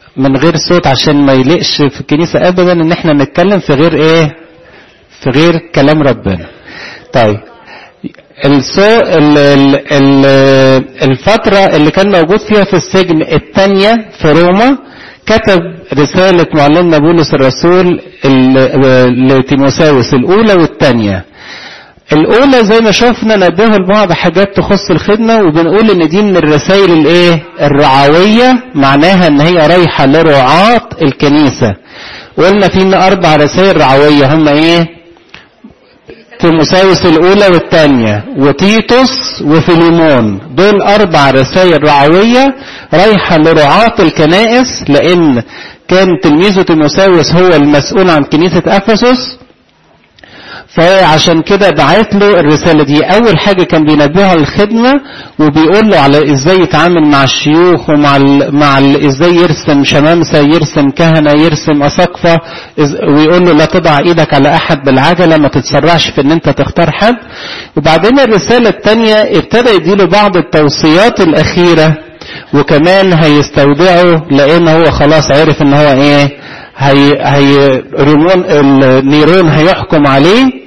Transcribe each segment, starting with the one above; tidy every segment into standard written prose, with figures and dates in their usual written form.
من غير صوت عشان ما يلقش في الكنيسة ابدا ان احنا نتكلم في غير ايه، في غير كلام ربنا. طيب الفترة اللي كان موجود فيها في السجن الثانية في روما، كتب رسالة معلمنا بولس الرسول لتيموثاوس الأولى والثانية. الأولى زي ما شفنا نبهوا لبعض حاجات تخص الخدمة، وبنقول إن دي من الرسائل الإيه؟ الرعوية، معناها إن هي رايحة لرعاة الكنيسة. وقلنا فينا 4 رسائل رعوية، هم إيه؟ تيموثاوس الأولى والثانية وتيتوس وفيليمون. دول 4 رسائل رعوية رايحة لرعاة الكنائس، لأن كان تلميذه تيموثاوس هو المسؤول عن كنيسة أفسس، فعشان كده بعت له الرسالة دي. أول حاجة كان بينبهه الخدمة، وبيقول له على إزاي يتعامل مع الشيوخ، ومع إزاي يرسم شمامسة، يرسم كهنة، يرسم أساقفة، ويقول له لا تضع إيدك على أحد بالعجلة، ما تتسرعش في إن أنت تختار حد. وبعدين الرسالة الثانية ابتدى يديله بعض التوصيات الأخيرة، وكمان هيستودعه لأن هو خلاص عرف إن هو إيه، النيرون هيحكم عليه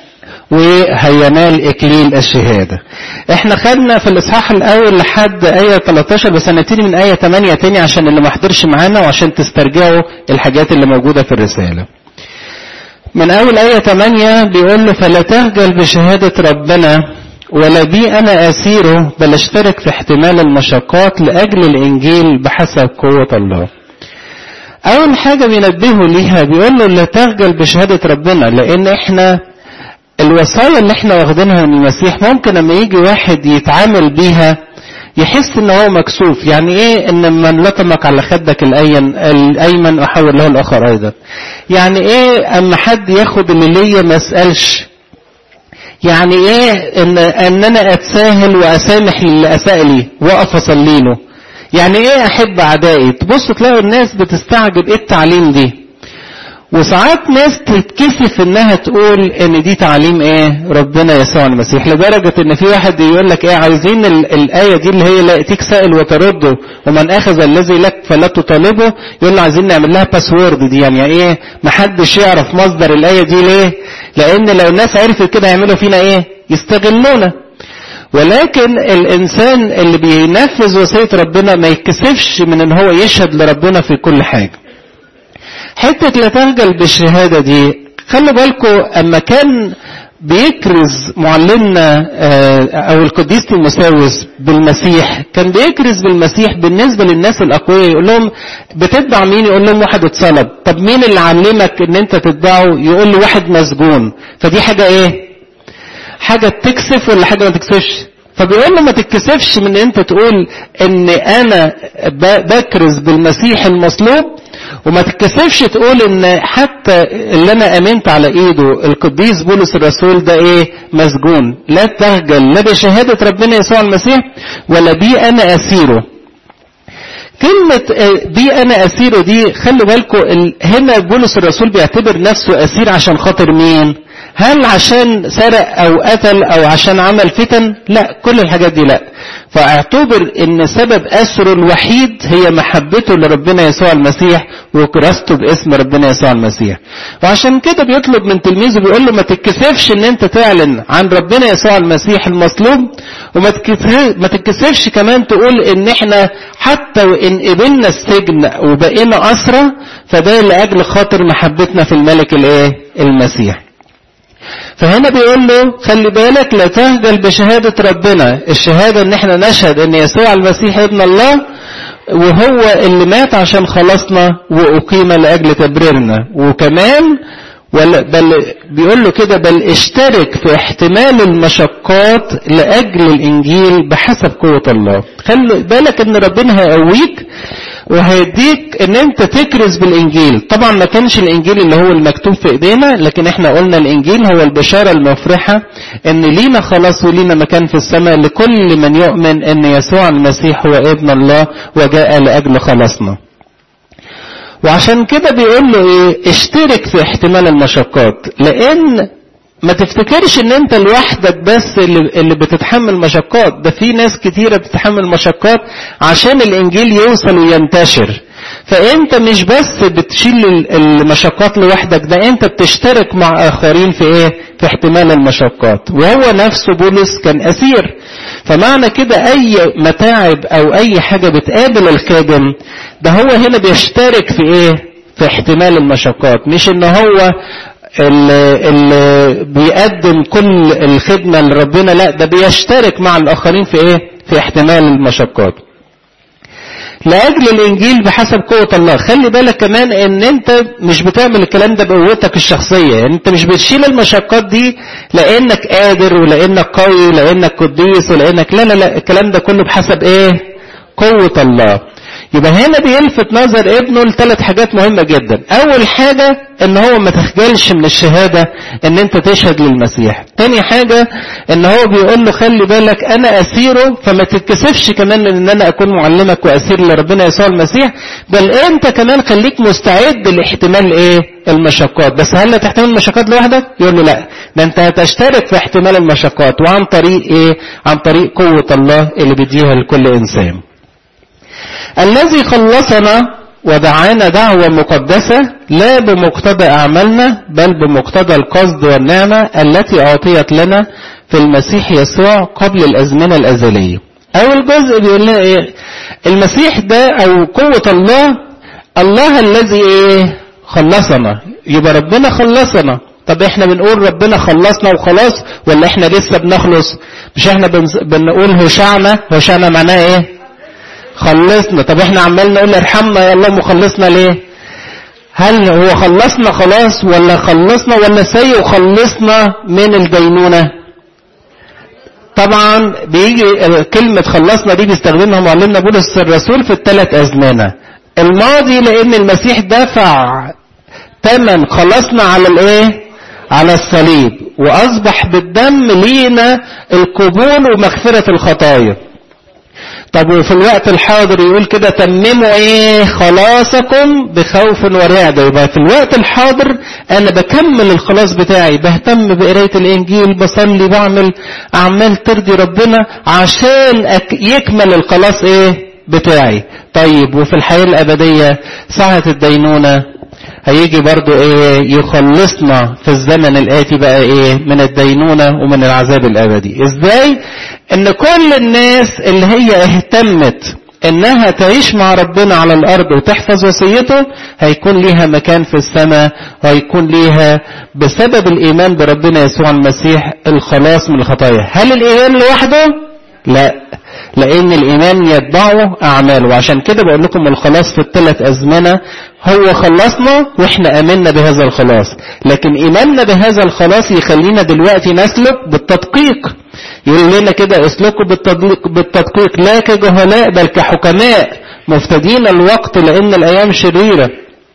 وهينال إكليل الشهادة. احنا خدنا في الإصحاح الأول لحد آية 13، بس هنبتدي من آية 8 تاني عشان اللي ما حضرش معانا وعشان تسترجعوا الحاجات اللي موجودة في الرسالة. من أول آية 8 بيقول له: فلا تخجل بشهادة ربنا ولا بي أنا أسيره، بل اشترك في احتمال المشقات لأجل الإنجيل بحسب قوة الله. أول حاجة بينبهوا ليها بيقول له لا تخجل بشهادة ربنا، لأن احنا الوصايا اللي احنا واخدينها من المسيح ممكن لما يجي واحد يتعامل بيها يحس ان هو مكسوف. يعني ايه ان من لطمك على خدك الايمن احول له الاخر ايضا؟ يعني ايه اما حد ياخد اللي ليا ما اسالش؟ يعني ايه ان انا اتساهل واسامح للي اساء لي واقف اصلي له؟ يعني ايه احب اعدائي؟ تبص تلاقوا الناس بتستعجب ايه التعليم دي، وساعات ناس تتكسف انها تقول ان دي تعليم ايه؟ ربنا يسوع المسيح. لدرجة ان في واحد يقول لك ايه، عايزين الآية دي اللي هي لا يأتيك سائل وترده ومن اخذ الذي لك فلا تطالبه، يقول له عايزين نعمل لها باسورد دي. يعني ايه؟ محدش يعرف مصدر الآية دي. ليه؟ لان لو الناس عرفت كده يعملوا فينا ايه؟ يستغلونا. ولكن الانسان اللي بينفذ وصية ربنا ما يتكسفش من ان هو يشهد لربنا في كل حاجة. حتة لا تخجل بالشهادة دي، خلوا بالكم اما كان بيكرز معلمنا او القديس تيموثاوس بالمسيح، كان بيكرز بالمسيح بالنسبة للناس الاقوياء. يقول لهم بتتبع مين؟ يقول لهم واحد اتصلب. طب مين اللي علمك ان انت تتبعه؟ يقول له واحد مسجون. فدي حاجة ايه؟ حاجة تكسف ولا حاجة ما تكسفش؟ فبيقول له ما تتكسفش من انت تقول ان انا بكرز بالمسيح المصلوب، وما تتكسفش تقول ان حتى اللي انا امنت على ايده القديس بولس الرسول ده ايه؟ مسجون. لا تخجل لا بشهادة ربنا يسوع المسيح ولا بي انا اسيره. كلمة بي انا اسيره دي خلوا بالكم، هنا بولس الرسول بيعتبر نفسه اسير عشان خاطر مين؟ هل عشان سرق او قتل او عشان عمل فتن؟ لا، كل الحاجات دي لا. فاعتبر ان سبب اسره الوحيد هي محبته لربنا يسوع المسيح وكراسته باسم ربنا يسوع المسيح. وعشان كده بيطلب من تلميذه بيقول له ما تتكسفش ان انت تعلن عن ربنا يسوع المسيح المصلوب، وما تتكسفش كمان تقول ان احنا حتى وان قبلنا السجن وبقينا اسرى فده لاجل خاطر محبتنا في الملك الايه؟ المسيح. فهنا بيقول له خلي بالك لا تخجل بشهادة ربنا. الشهادة ان احنا نشهد ان يسوع المسيح ابن الله، وهو اللي مات عشان خلصنا واقيم لاجل تبريرنا. وكمان بل بيقول له كده بل اشترك في احتمال المشقات لاجل الانجيل بحسب قوة الله. خلي بالك ان ربنا هيقويك وهيديك ان انت تكرز بالانجيل. طبعا ما كانش الانجيل اللي هو المكتوب في ايدينا، لكن احنا قلنا الانجيل هو البشارة المفرحة ان لينا خلاص ولينا مكان في السماء لكل من يؤمن ان يسوع المسيح هو ابن الله وجاء لاجل خلاصنا. وعشان كده بيقول له ايه؟ اشترك في احتمال المشقات. لان ما تفتكرش ان انت لوحدك بس اللي بتتحمل مشقات، ده في ناس كتيرة بتتحمل مشقات عشان الانجيل يوصل وينتشر. فانت مش بس بتشيل المشقات لوحدك، ده انت بتشترك مع اخرين في ايه؟ في احتمال المشقات. وهو نفسه بولس كان اسير، فمعنى كده اي متاعب او اي حاجة بتقابل الخادم ده هو هنا بيشترك في ايه؟ في احتمال المشقات. مش ان هو اللي بيقدم كل الخدمة لربنا، لا ده بيشترك مع الاخرين في ايه؟ في احتمال المشقات لأجل الإنجيل بحسب قوة الله. خلي بالك كمان ان انت مش بتعمل الكلام ده بقوتك الشخصية، يعني انت مش بتشيل المشقات دي لأنك قادر ولأنك قوي لأنك قديس ولأنك لا، الكلام ده كله بحسب ايه؟ قوة الله. يبقى هنا بيلفت نظر ابنه لثلاث حاجات مهمة جدا. اول حاجة ان هو ما تخجلش من الشهادة ان انت تشهد للمسيح. تاني حاجة ان هو بيقول له خلي بالك انا اسيره، فما تتكسفش كمان ان انا اكون معلمك واسير لربنا يسوع المسيح، بل انت كمان خليك مستعد لاحتمال ايه؟ المشقات. بس هل هتحتمل المشقات لوحدك؟ يقول له لا، ده انت هتشترك في احتمال المشقات، وعن طريق ايه؟ عن طريق قوة الله اللي بيديها لكل انسان. الذي خلصنا ودعانا دعوة مقدسة لا بمقتضى أعمالنا بل بمقتضى القصد والنعمة التي أعطيت لنا في المسيح يسوع قبل الأزمنة الأزلية. أول جزء بيقول لنا إيه؟ المسيح ده أو قوة الله الذي إيه؟ خلصنا. يبقى ربنا خلصنا. طب احنا بنقول ربنا خلصنا وخلاص ولا احنا لسه بنخلص؟ مش احنا بنقول هوشعنا معناه ايه؟ خلصنا. طب احنا عمال نقول ارحمنا يا الله مخلصنا ليه؟ هل هو خلصنا خلاص ولا خلصنا ولا سيخلصنا من الدينونة؟ طبعا بيجي كلمة خلصنا دي بيستخدمها معلمنا بولس الرسول في الثلاث أزمنة. الماضي لأن المسيح دفع ثمن خلصنا على الايه؟ على الصليب، وأصبح بالدم لينا القبول ومغفرة الخطايا. طب وفي الوقت الحاضر يقول كده تمموا ايه؟ خلاصكم بخوف ورعدة. يبقى في الوقت الحاضر انا بكمل الخلاص بتاعي، بهتم بقراية الانجيل، بصلي، بعمل اعمال ترضي ربنا عشان يكمل الخلاص ايه؟ بتاعي. طيب وفي الحياة الابدية ساعة الدينونة هيجي برضو ايه؟ يخلصنا في الزمن الآتي بقى ايه؟ من الدينونة ومن العذاب الابدي. ازاي؟ ان كل الناس اللي هي اهتمت انها تعيش مع ربنا على الارض وتحفظ وصيته هيكون ليها مكان في السماء، وهيكون ليها بسبب الايمان بربنا يسوع المسيح الخلاص من الخطايا. هل الايمان لوحده؟ لا، لان الايمان يتبعه اعمال. وعشان كده بقول لكم الخلاص في الثلاث ازمنة هو خلصنا واحنا امنا بهذا الخلاص، لكن ايماننا بهذا الخلاص يخلينا دلوقتي نسلك بالتدقيق. يقول لنا كده اسلكوا بالتدقيق لا كجهلاء بل كحكماء مفتدين الوقت لان الايام شريرة.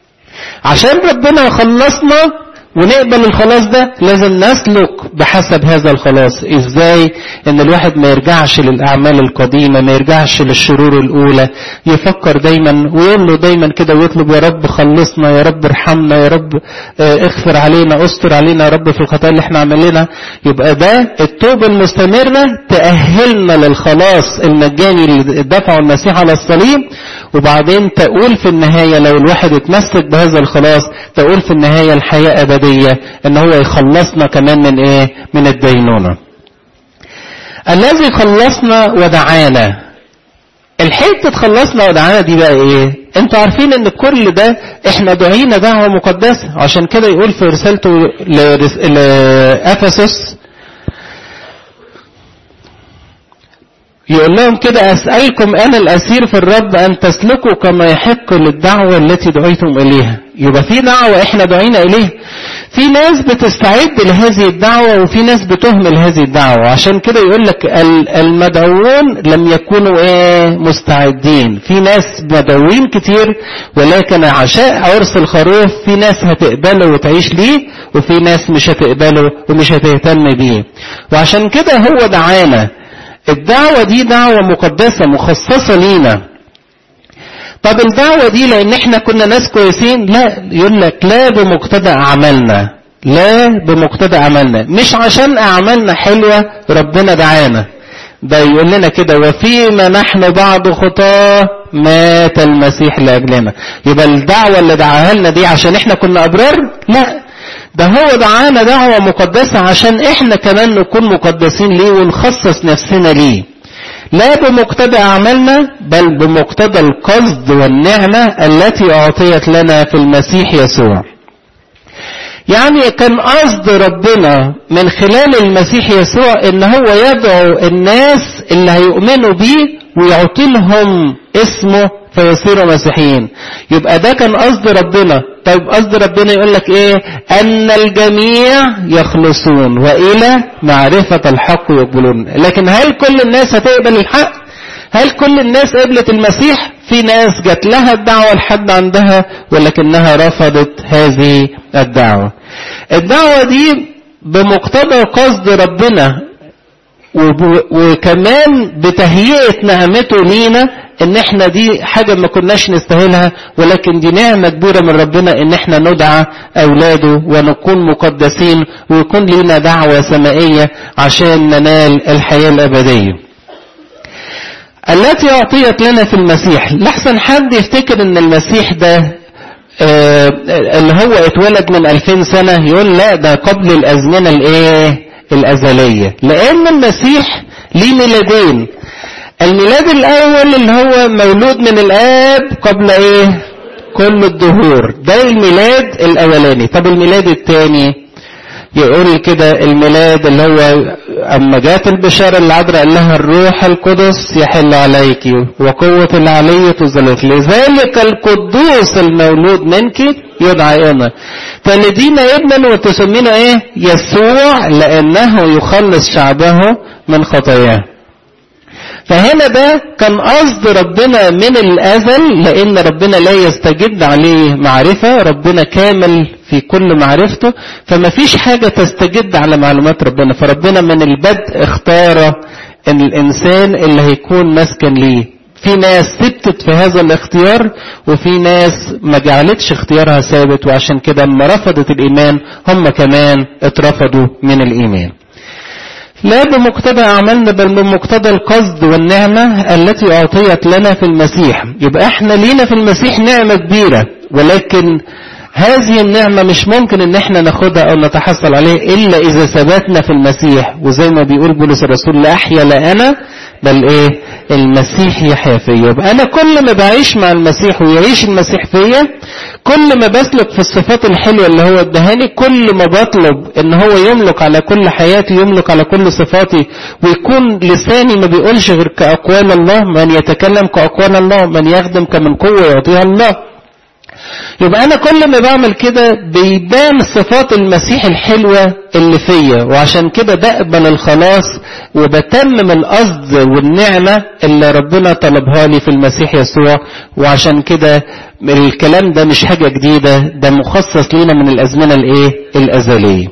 عشان ربنا يخلصنا ونقبل الخلاص ده لازم نسلك بحسب هذا الخلاص. ازاي؟ ان الواحد ما يرجعش للاعمال القديمة، ما يرجعش للشرور الاولى، يفكر دايما ويقول له دايما كده ويطلب يا رب خلصنا، يا رب ارحمنا، يا رب اغفر علينا، استر علينا يا رب في الخطايا اللي احنا عملناها. يبقى ده التوبة المستمرة تأهلنا للخلاص المجاني اللي دفعه المسيح على الصليب. وبعدين تقول في النهاية لو الواحد اتمسك بهذا الخلاص تقول في النهاية الحياة أبدية ان هو يخلصنا كمان من ايه؟ من الدينونة. الذي خلصنا ودعانا. الحته خلصنا ودعانا دي بقى ايه؟ انتوا عارفين ان كل ده احنا دعينا دعوة مقدسة. عشان كده يقول في رسالته لأفسس يقول لهم كده أسألكم أنا الأسير في الرب أن تسلكوا كما يحق للدعوة التي دعيتم إليها. يبقى في دعوة إحنا دعينا إليها. في ناس بتستعد لهذه الدعوة وفي ناس بتهمل هذه الدعوة. عشان كده يقول لك المدعوون لم يكونوا مستعدين. في ناس مدعوين كتير ولكن عشاء عرس الخروف في ناس هتقبله وتعيش ليه وفي ناس مش هتقبله ومش هتهتم بيه. وعشان كده هو دعانا. الدعوة دي دعوة مقدسة مخصصة لينا. طب الدعوة دي لان احنا كنا ناس كويسين؟ لا، يقول لك لا بمقتضى اعمالنا. لا بمقتضى اعمالنا، مش عشان اعمالنا حلوة ربنا دعانا. ده يقول لنا كده وفيما نحن بعد خطاه مات المسيح لأجلنا. يبقى الدعوة اللي دعاها لنا دي عشان احنا كنا أبرار؟ لا، ده هو دعانا دعوة مقدسة عشان احنا كمان نكون مقدسين ليه ونخصص نفسنا ليه. لا بمقتضى أعمالنا بل بمقتضى القصد والنعمة التي أعطيت لنا في المسيح يسوع. يعني كان قصد ربنا من خلال المسيح يسوع ان هو يدعو الناس اللي هيؤمنوا بيه ويعطي لهم اسمه فيصيروا مسيحيين. يبقى ده كان قصد ربنا. طيب قصد ربنا يقول لك ايه؟ ان الجميع يخلصون والى معرفة الحق يقبلون. لكن هل كل الناس هتقبل الحق؟ هل كل الناس قبلت المسيح؟ في ناس جات لها الدعوة لحد عندها ولكنها رفضت هذه الدعوة. الدعوة دي بمقتضى قصد ربنا وكمان بتهيئة نعمته لينا، ان احنا دي حاجة ما كناش نستاهلها، ولكن دي نعمة كبيرة من ربنا ان احنا ندعى اولاده ونكون مقدسين ويكون لنا دعوة سمائية عشان ننال الحياة الابدية التي اعطيت لنا في المسيح. لحسن حد يفتكر ان المسيح ده اللي هو اتولد من 2000 سنة، يقول لا ده قبل الازمنة الازلية، لان المسيح ليه ميلادين. الميلاد الاول اللي هو مولود من الاب قبل كل الدهور، ده الميلاد الاولاني. طب الميلاد الثاني يقول كده الميلاد اللي هو اما جات البشارة العذراء قال لها الروح القدس يحل عليك وقوة العلي تظلك، لذلك القدوس المولود منك يدعى ابنا فلدين ابنا وتسمينه يسوع لانه يخلص شعبه من خطاياه. فهنا ده كان قصد ربنا من الازل، لان ربنا لا يستجد عليه معرفة، ربنا كامل في كل معرفته، فما فيش حاجة تستجد على معلومات ربنا. فربنا من البدء اختار ان الانسان اللي هيكون مسكن ليه. في ناس ثبتت في هذا الاختيار وفي ناس ما جعلتش اختيارها ثابت، وعشان كده لما رفضت الايمان هم كمان اترفضوا من الايمان. لا بمقتضى أعمالنا بل بمقتضى القصد والنعمة التي أعطيت لنا في المسيح. يبقى احنا لينا في المسيح نعمة كبيرة، ولكن هذه النعمة مش ممكن ان احنا ناخدها او نتحصل عليها الا اذا ثبتنا في المسيح. وزي ما بيقول بولس الرسول لا احيا لا انا بل المسيح يحيا فيا. يبقى انا كل ما بعيش مع المسيح ويعيش المسيح فيا، كل ما بسلك في الصفات الحلوة اللي هو ادهاني، كل ما بطلب ان هو يملك على كل حياتي، يملك على كل صفاتي، ويكون لساني ما بيقولش غير كأقوال الله، من يتكلم كأقوال الله، من يخدم كمن قوة يعطيها الله. يبقى انا كل ما بعمل كده بيبان صفات المسيح الحلوة اللي فيا، وعشان كده بقبل الخلاص وبتمم القصد والنعمة اللي ربنا طلبها لي في المسيح يسوع. وعشان كده الكلام ده مش حاجة جديدة، ده مخصص لنا من الازمنة الازلية.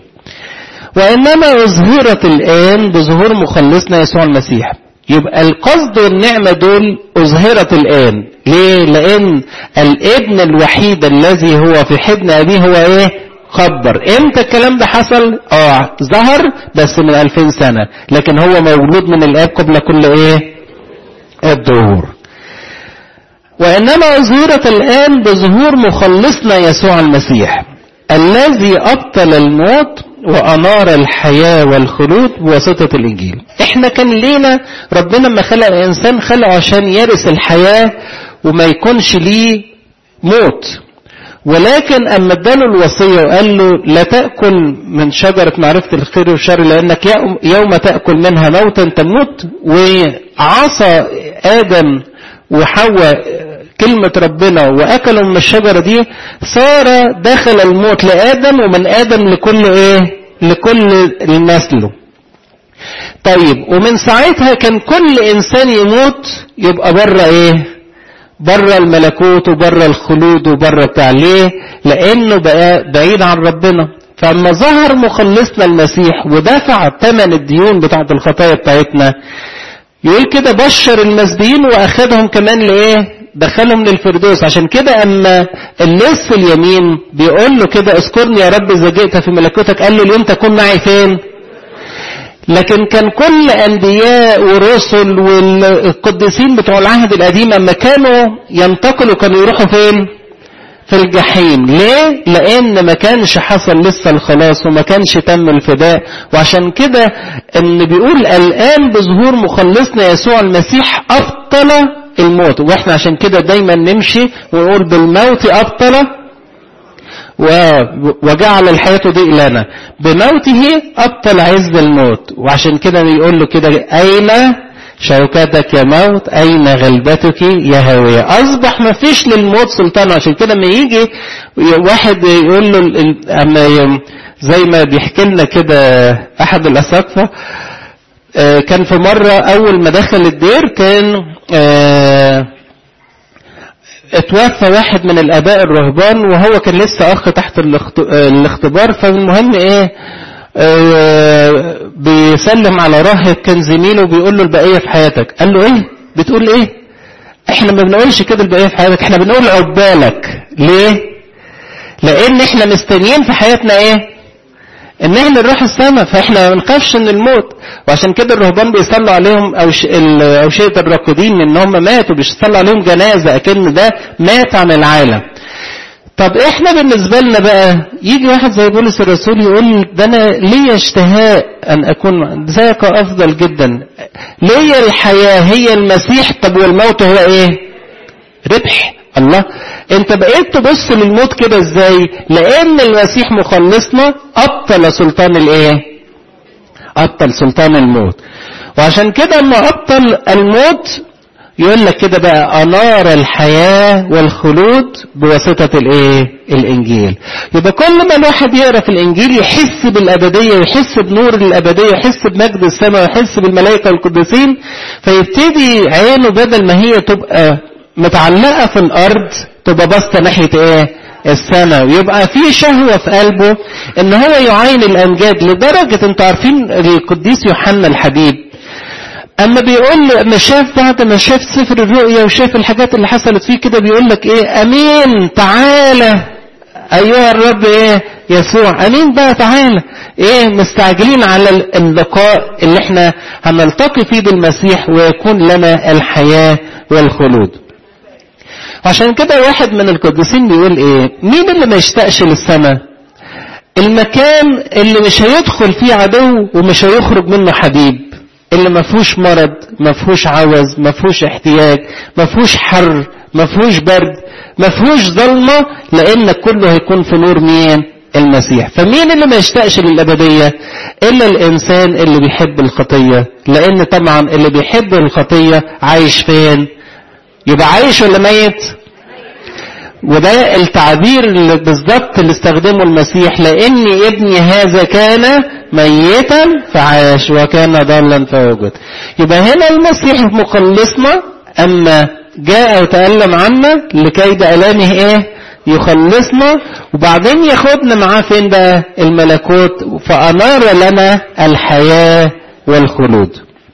وانما اظهرت الان بظهور مخلصنا يسوع المسيح. يبقى القصد والنعمة دول اظهرت الان. ليه؟ لان الابن الوحيد الذي هو في حضن ابيه هو خبر. امتى الكلام ده حصل؟ ظهر بس من 2000 سنة، لكن هو مولود من الاب قبل كل الدهور. وانما اظهرت الان بظهور مخلصنا يسوع المسيح الذي ابطل الموت وانار الحياة والخلود بواسطة الانجيل. احنا كان لينا ربنا لما خلق الانسان خلقه عشان يرث الحياة وما يكونش ليه موت، ولكن اما اداله الوصية وقال له لا تأكل من شجرة معرفة الخير والشر لانك يوم تأكل منها موتا تموت، وعصى ادم وحواء كلمة ربنا وأكلوا من الشجرة دي، صار دخل الموت لآدم ومن آدم لكل نسله. طيب ومن ساعتها كان كل إنسان يموت يبقى بره بره الملكوت وبره الخلود وبره بتاع. ليه؟ لأنه بقى بعيد عن ربنا. فأما ظهر مخلصنا المسيح ودفع ثمن الديون بتاعت الخطايا بتاعتنا، يقول كده بشر المسبيين وأخذهم كمان دخلهم للفردوس. عشان كده اما اللص اليمين بيقول له كده اذكرني يا رب اذا جئت في ملكوتك، قال له اليوم تكون معي فين؟ لكن كان كل انبياء ورسل والقديسين بتوع العهد القديم اما كانوا ينتقلوا كانوا يروحوا فين؟ في الجحيم. ليه؟ لان ما كانش حصل لسه الخلاص وما كانش تم الفداء. وعشان كده ان بيقول الان بظهور مخلصنا يسوع المسيح ابطل الموت. واحنا عشان كده دايما نمشي ونقول بالموت ابطل وجعل الحياة ضيق لنا، بموته ابطل عز الموت. وعشان كده بيقول له كده اين شوكتك يا موت، اين غلبتك يا هاوية. اصبح ما فيش للموت سلطان. عشان كده ما يجي واحد يقول له زي ما بيحكي لنا كده احد الاساقفة، كان في مرة اول ما دخل الدير كان اتوفى واحد من الاباء الرهبان وهو كان لسه اخ تحت الاختبار. فالمهم بيسلم على راهب كان زميله وبيقول له البقية في حياتك. قال له ايه بتقول ايه؟ احنا ما بنقولش كده البقية في حياتك، احنا بنقول عقبالك. ليه؟ لان احنا مستنيين في حياتنا ايه؟ ان احنا نروح السماء، فاحنا ما بنخافش من الموت. وعشان كده الرهبان بيصلوا عليهم اوشية الراقدين ان هم ماتوا، بيصلوا عليهم جنازة اكن ده مات عن العالم. طب احنا بالنسبة لنا بقى يجي واحد زي بولس الرسول يقول ده انا ليا اشتهاء ان اكون ذاك افضل جدا، ليا الحياة هي المسيح. طب والموت هو ايه؟ ربح. الله، انت بقيت تبص للموت كده ازاي؟ لان المسيح مخلصنا ابطل سلطان الايه؟ ابطل سلطان الموت. وعشان كده اما ابطل الموت يقول لك كده بقى انار الحياة والخلود بواسطة الايه؟ الانجيل. يبقى كل ما الواحد يقرأ في الانجيل يحس بالابدية، يحس بنور الابدية، يحس بمجد السماء، يحس بالملائكة والقديسين، فيبتدي عينه بدل ما هي تبقى متعلقة في الارض تبقى بسطة ناحية ايه؟ السماء. ويبقى في شهوة في قلبه ان هو يعاين الامجاد. لدرجة انتوا عارفين القديس يوحنا الحبيب اما بيقول له اما شاف بعد ما شاف سفر الرؤيا وشاف الحاجات اللي حصلت فيه كده بيقول لك ايه؟ امين تعالى ايها الرب ايه؟ يسوع. امين بقى تعالى ايه؟ مستعجلين على اللقاء اللي احنا هنلتقي فيه بالمسيح ويكون لنا الحياة والخلود. عشان كده واحد من القديسين بيقول ايه؟ مين اللي ما يشتاقش للسماء؟ المكان اللي مش هيدخل فيه عدو ومش هيخرج منه حبيب، اللي ما فيهوش مرض، ما فيهوش عوز، ما فيهوش احتياج، ما فيهوش حر، ما فيهوش برد، ما فيهوش ظلمة، لان كله هيكون في نور مين؟ المسيح. فمين اللي ما يشتاقش للأبدية؟ إلا الإنسان اللي بيحب الخطية. لأن طبعا اللي بيحب الخطية عايش فين؟ يبقى عايش ولا ميت؟ وده التعبير اللي بالضبط اللي استخدمه المسيح، لأن ابني هذا كان ميتا فعاش وكان ضالا فوجد. يبقى هنا المسيح مخلصنا أما جاء وتألم عنا لكي بألامه ايه؟ يخلصنا، وبعدين ياخدنا معاه فين بقى؟ الملكوت، فأنار لنا الحياة والخلود.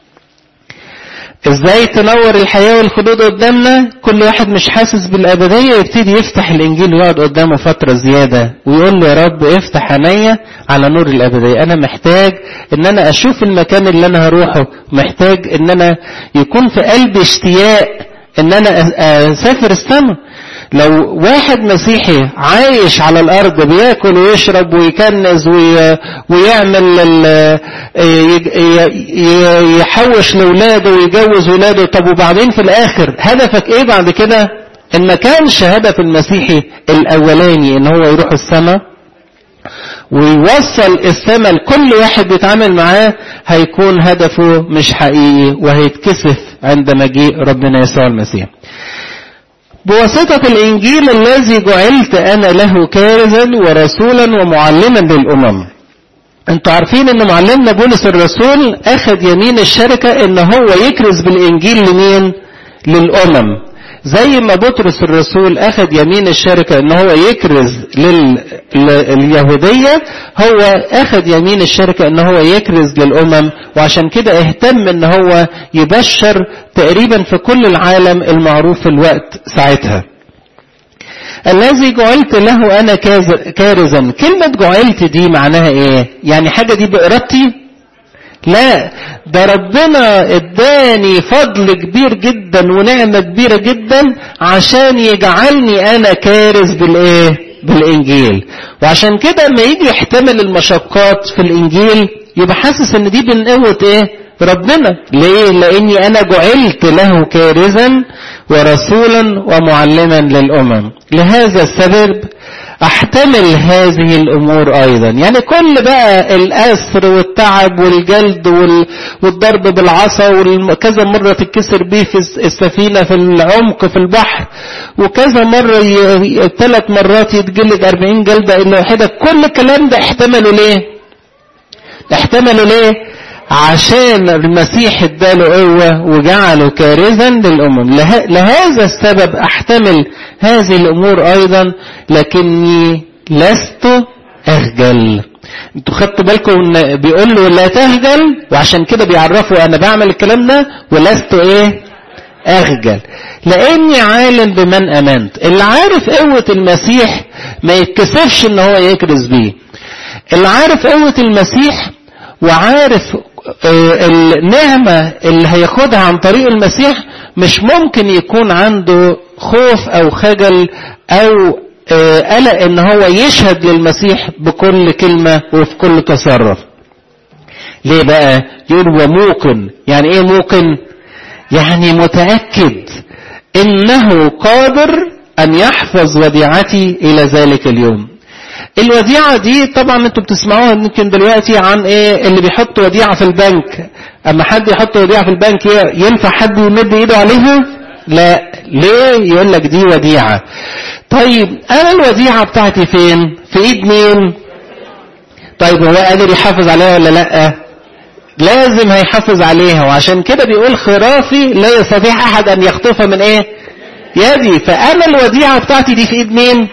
ازاي تنور الحياة والخلود قدامنا؟ كل واحد مش حاسس بالأبدية يبتدي يفتح الإنجيل ويقعد قدامه فترة زيادة ويقول له يا رب افتح عينيا على نور الأبدية. أنا محتاج إن أنا أشوف المكان اللي أنا هروحه، محتاج إن أنا يكون في قلبي اشتياق إن أنا أسافر السماء. لو واحد مسيحي عايش على الأرض بيأكل ويشرب ويكنز ويعمل يحوش لولاده ويجوز ولاده، طب وبعدين في الآخر هدفك إيه بعد كده؟ إن ما كانش هدف المسيحي الأولاني إن هو يروح السماء ويوصل السماء لكل واحد بيتعامل معاه، هيكون هدفه مش حقيقي وهيتكسف عند مجيء ربنا يسوع المسيح. بواسطة الإنجيل الذي جعلت أنا له كارزا ورسولا ومعلما للأمم. انتوا عارفين ان معلمنا بولس الرسول أخذ يمين الشركة ان هو يكرز بالإنجيل لمين؟ للأمم. زي ما بطرس الرسول أخذ يمين الشركة ان هو يكرز لليهودية، هو أخذ يمين الشركة ان هو يكرز للأمم. وعشان كده اهتم ان هو يبشر تقريبا في كل العالم المعروف في الوقت ساعتها. الذي جعلت له أنا كارزا. كلمة جعلت دي معناها ايه؟ يعني حاجة دي بإرادتي؟ لا، ده ربنا اداني فضل كبير جدا ونعمة كبيرة جدا عشان يجعلني انا كارث بالانجيل. وعشان كده لما يجي يحتمل المشقات في الانجيل يبقى حاسس ان دي من قوة ربنا. ليه؟ لاني انا جعلت له كارثا ورسولا ومعلما للامم. لهذا السبب احتمل هذه الامور ايضا. يعني كل بقى الاسر والتعب والجلد والضرب بالعصا وكذا مرة تتكسر بيه في السفينة في العمق في البحر، وكذا مرة 3 مرات يتجلد 40 جلدة الا واحدة. كل الكلام ده احتملوا ليه؟ عشان المسيح اداله قوة وجعله كارثا للأمم. لهذا السبب احتمل هذه الأمور أيضا لكني لست أخجل. انتوا خدتوا بالكم ان بيقول له لا تخجل، وعشان كده بيعرفوا انا بعمل الكلام ده ولست أخجل لاني عالم بمن امنت. اللي عارف قوة المسيح ما يتكسفش ان هو يكرز بيه. اللي عارف قوة المسيح وعارف النعمة اللي هياخدها عن طريق المسيح مش ممكن يكون عنده خوف او خجل او قلق ان هو يشهد للمسيح بكل كلمة وفي كل تصرف. ليه بقى؟ يقول وموقن. يعني ايه موقن؟ يعني متأكد انه قادر ان يحفظ وديعتي الى ذلك اليوم. الوديعة دي طبعا انتوا بتسمعوها يمكن دلوقتي عن اللي بيحط وديعة في البنك. اما حد يحط وديعة في البنك ينفع حد يمد ايده عليها؟ لا. ليه؟ يقول لك دي وديعة. طيب انا الوديعة بتاعتي فين؟ في ايد مين؟ طيب هو قادر يحافظ عليها ولا لا؟ لازم هيحافظ عليها. وعشان كده بيقول خرافي لا يستطيع احد ان يخطفها من يدي. فانا الوديعة بتاعتي دي في ايد مين؟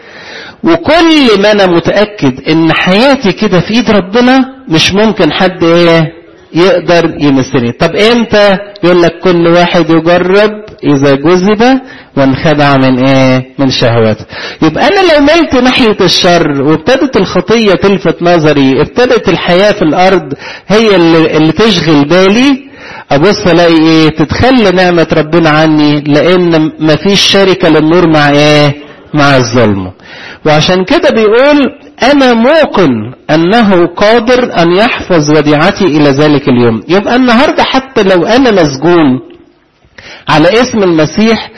وكل ما انا متأكد ان حياتي كده في ايد ربنا مش ممكن حد يقدر يمسني. طب امتى؟ يقول لك كل واحد يجرب اذا جذب وانخدع من شهواته. يبقى انا لو ملت ناحية الشر وابتدت الخطية تلفت نظري، ابتدت الحياة في الارض هي اللي تشغل بالي، ابص الاقي تتخلى نعمة ربنا عني، لان مفيش شركة للنور مع الظلم. وعشان كده بيقول انا موقن انه قادر ان يحفظ وديعتي الى ذلك اليوم. يبقى النهاردة حتى لو انا مسجون على اسم المسيح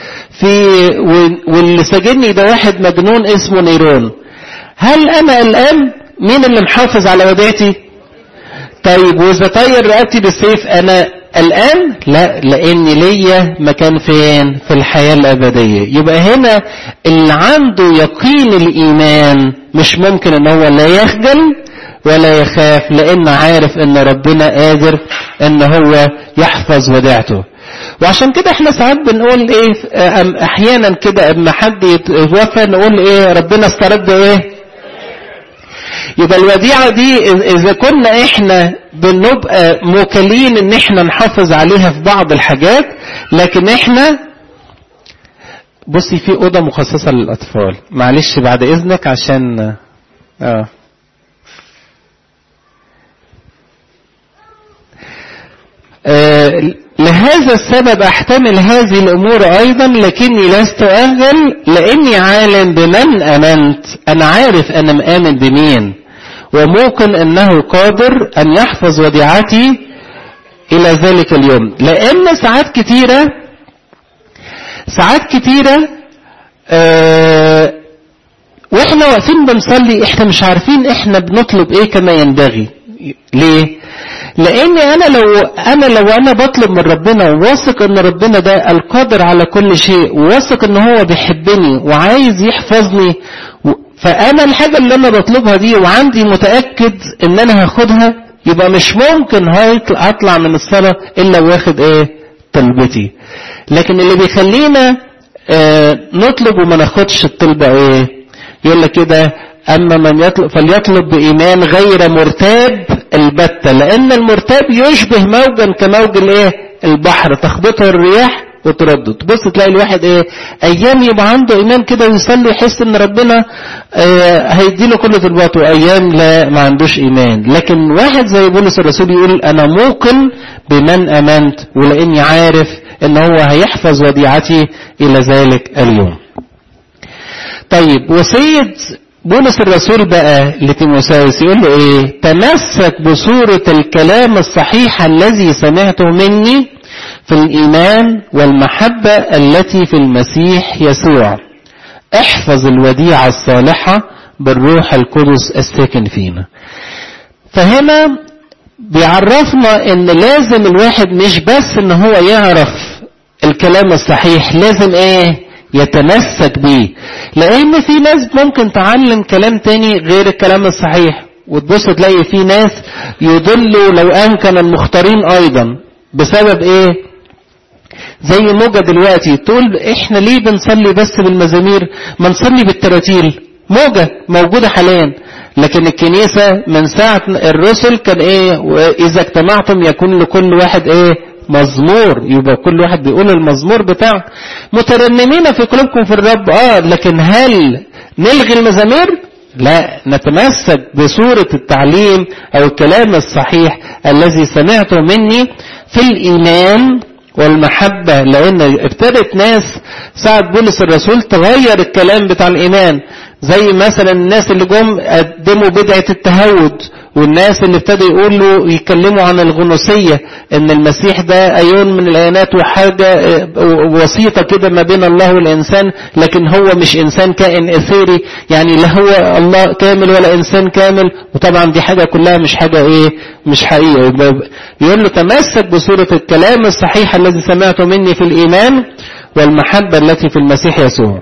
واللي سجني ده واحد مجنون اسمه نيرون، هل انا قلقان؟ مين اللي محافظ على وديعتي؟ طيب واذا طير رقبتي بالسيف انا الآن؟ لا، لأن ليا مكان فين؟ في الحياة الأبدية. يبقى هنا اللي عنده يقين الإيمان مش ممكن ان هو لا يخجل ولا يخاف، لأن عارف ان ربنا قادر ان هو يحفظ وديعته. وعشان كده احنا ساعات بنقول احيانا كده اما حد يتوفى نقول ربنا استرد يبقى الوديعة دي اذا كنا احنا بنبقى موكلين ان احنا نحافظ عليها في بعض الحاجات، لكن احنا بصي في اوضة مخصصة للاطفال، معلش بعد اذنك عشان لهذا السبب احتمل هذه الامور ايضا لكني لست اخجل لاني عالم بمن امنت. انا عارف انا مآمن بمين، وممكن انه قادر ان يحفظ وديعتي الى ذلك اليوم. لان ساعات كتيرة واحنا واقفين بنصلي احنا مش عارفين احنا بنطلب ايه كما ينبغي. ليه؟ لان انا بطلب من ربنا وواثق ان ربنا ده القادر على كل شيء، وواثق ان هو بيحبني وعايز يحفظني، فانا الحاجة اللي انا بطلبها دي وعندي متأكد ان انا هاخدها، يبقى مش ممكن اطلع من الصلاة الا واخد طلبتي. لكن اللي بيخلينا نطلب وما ناخدش الطلبة يقول لك كده اما من يطلب فليطلب بايمان غير مرتاب البتة، لان المرتاب يشبه موجا كموج البحر تخبطه الرياح وتردد. تبص تلاقي الواحد ايام يبقى عنده ايمان كده ويصلي يحس ان ربنا هيديله كل طلباته، وايام لا ما عندوش ايمان. لكن واحد زي بولس الرسول يقول انا موقن بمن امنت، ولاني عارف ان هو هيحفظ وديعتي الى ذلك اليوم. طيب وسيد بولس الرسول بقى لتيموثاوس يقول له تمسك بصورة الكلام الصحيح الذي سمعته مني في الإيمان والمحبة التي في المسيح يسوع، احفظ الوديعة الصالحة بالروح القدس الساكن فينا. فهنا بيعرفنا ان لازم الواحد مش بس ان هو يعرف الكلام الصحيح، لازم يتمسك بيه. لان في ناس ممكن تعلم كلام تاني غير الكلام الصحيح، وتبص تلاقي في ناس يضلوا لو امكن المختارين ايضا بسبب زي موجة دلوقتي تقول احنا ليه بنصلي بس بالمزامير، ما نصلي بالتراتيل. موجة موجودة حاليا، لكن الكنيسة من ساعة الرسل كان اذا اجتمعتم يكون لكل واحد مزمور، يبقى كل واحد بيقول المزمور بتاعه. مترنمين في قلوبكم في الرب، لكن هل نلغي المزامير؟ لا، نتمسك بصورة التعليم او الكلام الصحيح الذي سمعته مني في الايمان والمحبة. لان ابتدت ناس ساعة بولس الرسول تغير الكلام بتاع الايمان، زي مثلا الناس اللي جم قدموا بدعة التهود، والناس اللي ابتدوا يقولوا يتكلموا عن الغنوصية، ان المسيح ده ايون من الايانات وحاجة وسيطة كده ما بين الله والانسان، لكن هو مش انسان كائن اثيري، يعني لا هو الله كامل ولا انسان كامل. وطبعا دي حاجة كلها مش حاجة مش حقيقة. يقول له تمسك بصورة الكلام الصحيح الذي سمعته مني في الايمان والمحبة التي في المسيح يسوع،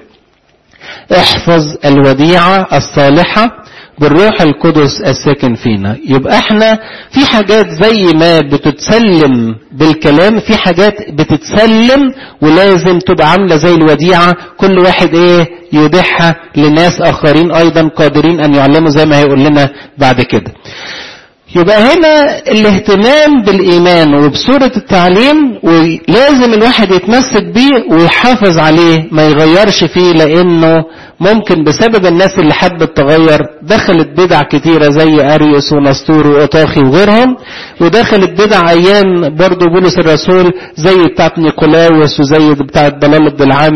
احفظ الوديعة الصالحة بالروح القدس الساكن فينا. يبقى احنا في حاجات زي ما بتتسلم بالكلام، في حاجات بتتسلم ولازم تبقى عاملة زي الوديعة، كل واحد يودعها لناس اخرين ايضا قادرين ان يعلموا زي ما هيقول لنا بعد كده. يبقى هنا الاهتمام بالإيمان وبصورة التعليم، ولازم الواحد يتمسك بيه ويحافظ عليه ما يغيرش فيه، لأنه ممكن بسبب الناس اللي حبت تغير دخلت بدع كتيرة زي أريوس ونسطور وأطاخي وغيرهم، ودخلت بدع أيام برضو بولس الرسول زي بتاعت نيقولاوس وزي بتاعت ضلالة بالعام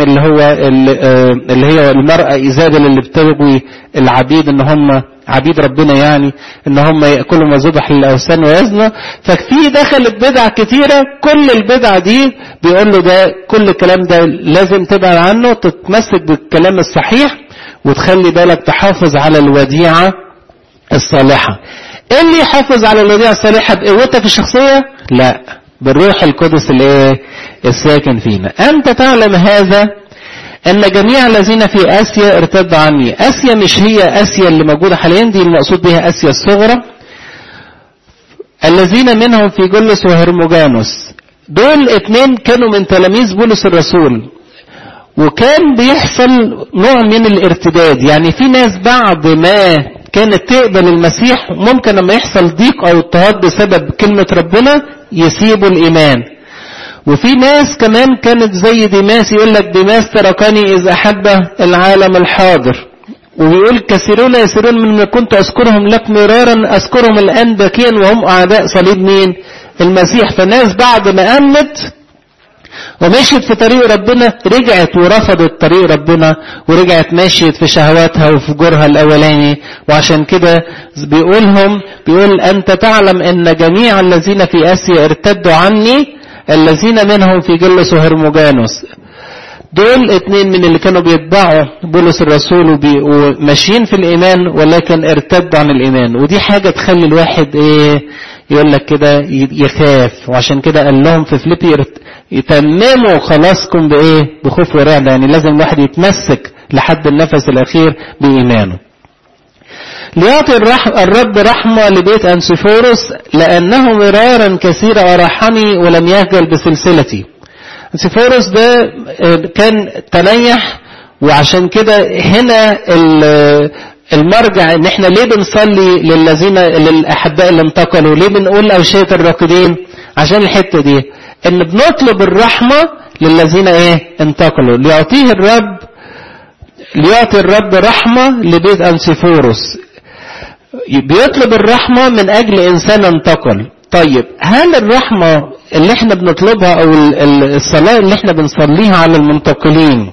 اللي هي المرأة إيزابل اللي بتغوي العبيد ان هم عبيد ربنا، يعني ان هم يأكلوا ما ذبح للأوثان ويزنوا. ففي دخلت بدع كتيرة، كل البدع دي بيقول له ده كل الكلام ده لازم تبعد عنه، تتمسك بالكلام الصحيح وتخلي بالك تحافظ على الوديعة الصالحة. ايه اللي يحافظ على الوديعة الصالحة؟ بقوتك الشخصية؟ لا، بالروح القدس الساكن فينا. انت تعلم هذا ان جميع الذين في اسيا ارتدوا عني. اسيا مش هي اسيا اللي موجودة حاليا، دي المقصود بها اسيا الصغرى. الذين منهم في جلس وهرمجانوس، دول 2 كانوا من تلاميذ بولس الرسول، وكان بيحصل نوع من الارتداد. يعني في ناس بعد ما كانت تقبل المسيح ممكن لما يحصل ضيق او اضطهاد بسبب كلمة ربنا يسيبوا الايمان. وفي ناس كمان كانت زي ديماس، يقول لك ديماس تركني إذ أحب العالم الحاضر. ويقول كثيرون يسيرون من كنت أذكرهم لك مرارا أذكرهم الآن باكيا وهم أعداء صليب مين؟ المسيح. فناس بعد ما أمنت ومشيت في طريق ربنا رجعت ورفضت طريق ربنا، ورجعت ماشيت في شهواتها وفجورها الأولاني. وعشان كده بيقول أنت تعلم أن جميع الذين في آسيا ارتدوا عني، الذين منهم في جلس وهرمجانوس. دول 2 من اللي كانوا بيتبعوا بولس الرسول وماشيين في الإيمان، ولكن ارتدوا عن الإيمان. ودي حاجة تخلي الواحد يقول لك كده يخاف. وعشان كده قال لهم في فيليبي يتمموا خلاصكم بخوف ورعب. يعني لازم الواحد يتمسك لحد النفس الأخير بإيمانه. ليعطي الرب رحمة لبيت أنسيفوروس لأنه مرارا كثيرا أراحني ولم يخجل بسلسلتي. أنسيفوروس ده كان تنيح، وعشان كده هنا المرجع ان احنا ليه بنصلي للأحباء اللي انتقلوا، ليه بنقول أوشية الراقدين؟ عشان الحتة دي ان بنطلب الرحمة للذين انتقلوا. ليعطي الرب رحمة لبيت أنسيفوروس. بيطلب الرحمة من أجل إنسان انتقل. طيب هل الرحمة اللي احنا بنطلبها أو الصلاة اللي احنا بنصليها على المنتقلين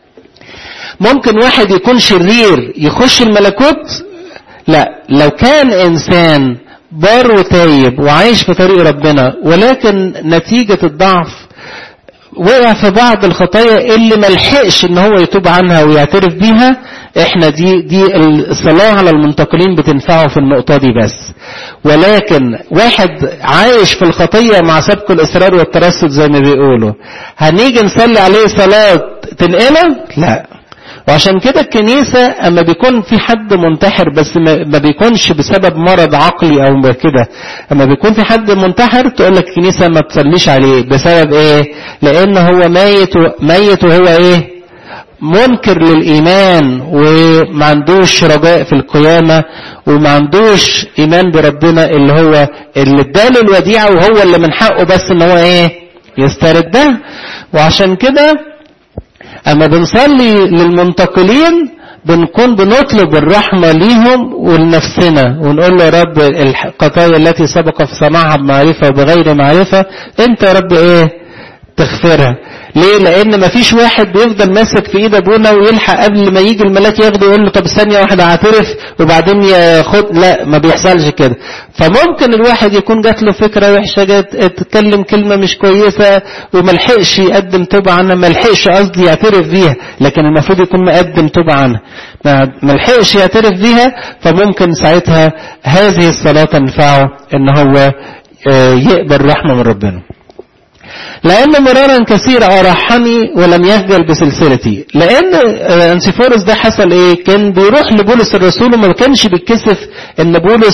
ممكن واحد يكون شرير يخش الملكوت؟ لا، لو كان إنسان بار وتايب وعايش في طريق ربنا ولكن نتيجة الضعف وقع في بعض الخطايا اللي ملحقش ان هو يتوب عنها ويعترف بيها، احنا دي الصلاة على المنتقلين بتنفعه في النقطة دي بس. ولكن واحد عايش في الخطية مع سبق الإصرار والترصد زي ما بيقولوا، هنيجي نصلي عليه صلاة تنقله؟ لا. وعشان كده الكنيسة اما بيكون في حد منتحر، بس ما بيكونش بسبب مرض عقلي او كده، اما بيكون في حد منتحر تقول لك الكنيسة ما تصليش عليه. بسبب لان هو ميت وهو منكر للإيمان وما عندوش رجاء في القيامة وما عندوش إيمان بربنا اللي اداله الوديعة وهو اللي من حقه بس ان هو يستردها. وعشان كده اما بنصلي للمنتقلين بنكون بنطلب الرحمة ليهم ولنفسنا ونقول له يا رب الخطايا التي سبق في صنعها بمعرفة وبغير معرفة انت يا رب تغفرها. ليه؟ لان مفيش واحد بيفضل ماسك في ايد ابونا ويلحق قبل ما يجي الملاك ياخده يقول له طب ثانيه واحده اعترف وبعدين ياخد. لا، ما بيحصلش كده. فممكن الواحد يكون جات له فكره وحشه، تتكلم كلمه مش كويسه وملحقش يقدم توبه عنها، ملحقش قصدي يعترف بيها، لكن المفروض يكون مقدم توبه عنها، ملحقش يعترف بيها. فممكن ساعتها هذه الصلاه تنفعه ان هو يقبل رحمه من ربنا. لأن مرارا كثيرا أراحني ولم يخجل بسلسلتي. لأن أنسيفوروس ده حصل كان بيروح لبولس الرسول وما كانش بيتكسف ان بولس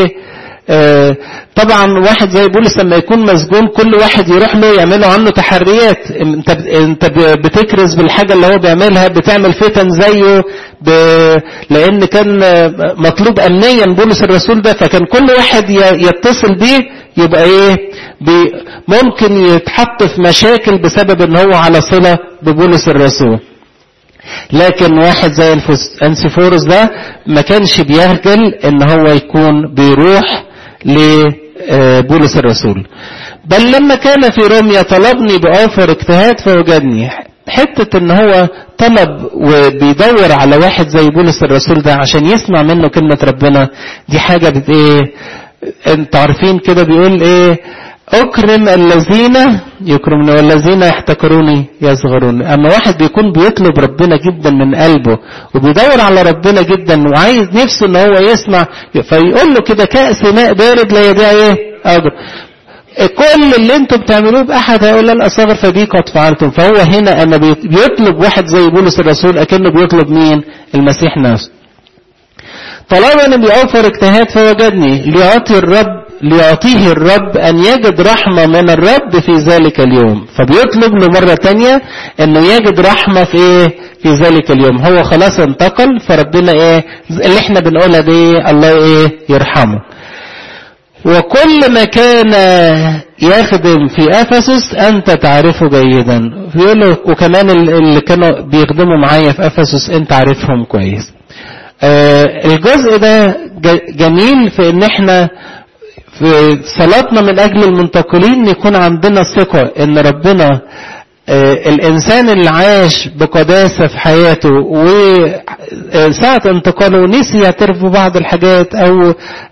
طبعا واحد زي بولس لما يكون مسجون كل واحد يروح له يعمله عنه تحريات. انت بتكرز بالحاجة اللي هو بيعملها، بتعمل فتن زيه لان كان مطلوب امنيا بولس الرسول ده. فكان كل واحد يتصل بيه يبقى ممكن يتحط في مشاكل بسبب ان هو على صلة ببولس الرسول. لكن واحد زي أنسيفوروس ده ما كانش بيخجل ان هو يكون بيروح لبولس الرسول. بل لما كان في روميا طلبني بأوفر اجتهاد فوجدني. حتة ان هو طلب وبيدور على واحد زي بولس الرسول ده عشان يسمع منه كلمة ربنا، دي حاجة انت عارفين كده بيقول اكرم الذين يكرمون والذين يحتقروني يصغرون. اما واحد بيكون بيطلب ربنا جدا من قلبه وبيدور على ربنا جدا وعايز نفسه ان هو يسمع، فيقول له كده كأس ماء بارد لا يضيع اجر. كل اللي انتم بتعملوه باحد هؤلاء الاصغر فبي قد فعلتم. فهو هنا اما بيطلب واحد زي بولس الرسول اكنه بيطلب مين؟ المسيح نفسه. طلبني بأوفر اجتهاد فوجدني ليعطيه الرب أن يجد رحمة من الرب في ذلك اليوم. فبيطلب له مرة تانية أنه يجد رحمة في ذلك اليوم. هو خلاص انتقل، فربنا اللي احنا بنقولها دي الله يرحمه. وكل ما كان يخدم في أفسس أنت تعرفه جيدا. بيقول له وكمان اللي كانوا بيخدموا معايا في أفسس أنت عارفهم كويس. الجزء ده جميل في ان احنا في صلاتنا من اجل المنتقلين يكون عندنا ثقة ان ربنا الانسان اللي عاش بقداسة في حياته وساعة انتقاله نسي يعترف ببعض الحاجات او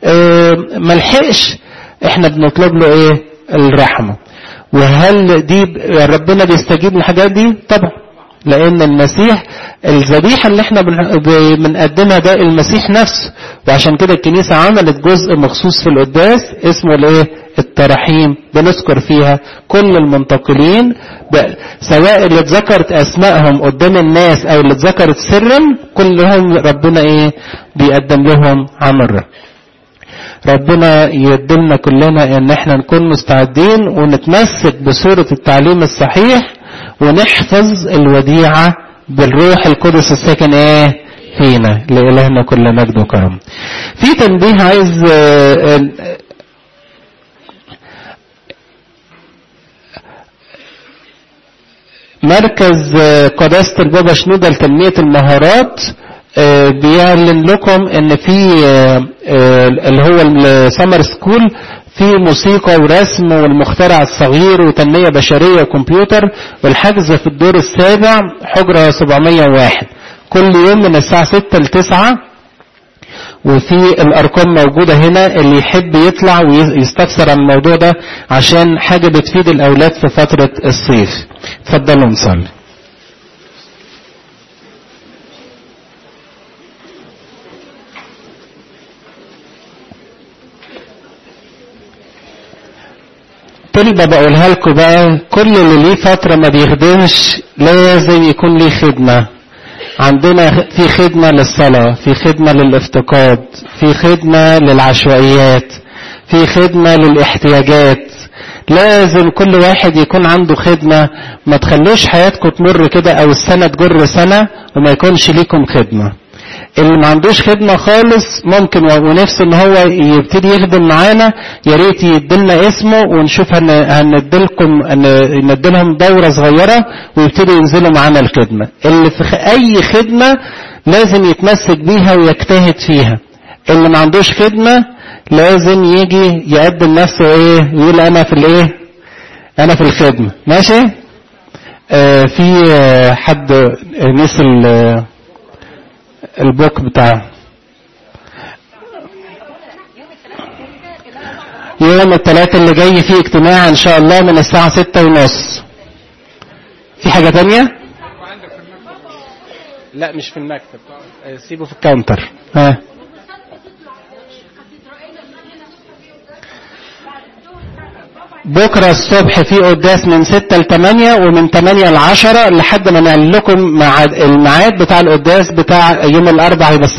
ملحقش، احنا بنطلب له الرحمة. وهل دي ربنا بيستجيب للحاجات دي؟ طبعا، لان المسيح الذبيحة اللي احنا بنقدمها ده المسيح نفسه. وعشان كده الكنيسة عملت جزء مخصوص في القداس اسمه التراحيم، بنذكر فيها كل المنتقلين سواء اللي اتذكرت اسمائهم قدام الناس او اللي اتذكرت سرا، كلهم ربنا بيقدم لهم عمل. ربنا يدلنا كلنا ان احنا نكون مستعدين ونتمسك بصورة التعليم الصحيح ونحفظ الوديعة بالروح القدس الساكن فينا. لإلهنا كل مجد وكرم. في تنبيه عايز مركز قداسة البابا شنودة لتنمية المهارات بيعلن لكم ان في اللي هو السمر سكول في موسيقى ورسم والمخترع الصغير وتنمية بشرية وكمبيوتر، والحجز في الدور السابع حجرة 701 كل يوم من الساعة 6 ل 9. وفي الارقام موجودة هنا، اللي يحب يطلع ويستفسر عن الموضوع ده عشان حاجة بتفيد الاولاد في فترة الصيف. اتفضلوا نصلي. طلبة بقولها لكم بقى، كل اللي ليه فترة ما بيخدمش لازم يكون ليه خدمة. عندنا في خدمة للصلاة، في خدمة للافتقاد، في خدمة للعشوائيات، في خدمة للاحتياجات. لازم كل واحد يكون عنده خدمة. ما تخلوش حياتكم تمر كده او السنة تجر سنة وما يكونش ليكم خدمة. اللي ما عندوش خدمة خالص ممكن ونفسه ان هو يبتدي يخدم معانا، يا ريت يدلنا اسمه ونشوف نديلهم دورة صغيرة ويبتدوا ينزلوا معانا الخدمة. اللي في اي خدمة لازم يتمسك بيها ويجتهد فيها. اللي ما عندوش خدمة لازم يجي يقدم نفسه يقول انا في الخدمة. ماشي. في حد نسل البوك بتاعه يوم الثلاثاء اللي جاي فيه اجتماع ان شاء الله من الساعة 6:30. في حاجة تانية؟ لا مش في المكتب، سيبه في الكاونتر. بكرة الصبح في قداس من 6 ل 8 ومن 8 ل 10 لحد ما نعلن لكم الميعاد بتاع القداس بتاع يوم الاربعاء.